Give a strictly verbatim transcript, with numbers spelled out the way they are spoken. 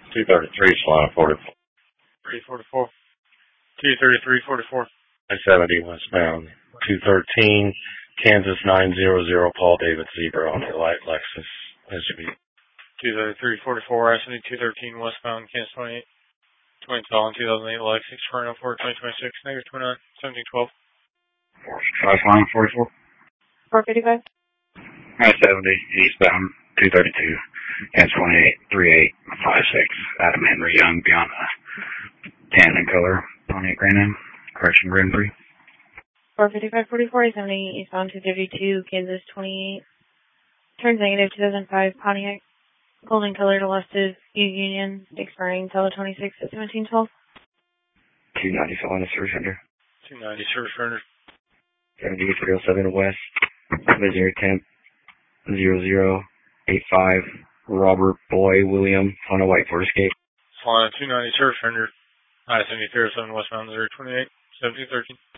two thirty-three, Solana forty-four. three forty-four. two thirty-three forty-four. I seventy westbound. two thirteen, Kansas nine hundred, Paul David Zebra on the light Lexus S U V. two thirty-three forty-four, I seventy, two thirteen westbound, Kansas twenty-eight. twenty twelve and two thousand eight Lexus, Fernando four, twenty twenty-six, negative twenty-nine, seventeen twelve. five Solana forty-four. four fifty-five. I seventy, eastbound, two thirty-two, Kansas twenty-eight, three eight, five six, Adam Henry Young, beyond the tan in color, Pontiac Grand Am, correction Grand Prix. four fifty-five forty-four, I seventy, eastbound two thirty-two, Kansas twenty-eight, turns negative two thousand five, Pontiac, golden color to left of Union, expiring Tele twenty-six at seventeen twelve. two ninety Solana Service Center. two ninety Service Center. seventy, three oh seven West, Missouri temp, zero zero eight five, Robert Boy William, Honda White Ford Escape. Solana two ninety Service Center. I seventy, three oh seven westbound, zero twenty-eight, seventeen thirteen.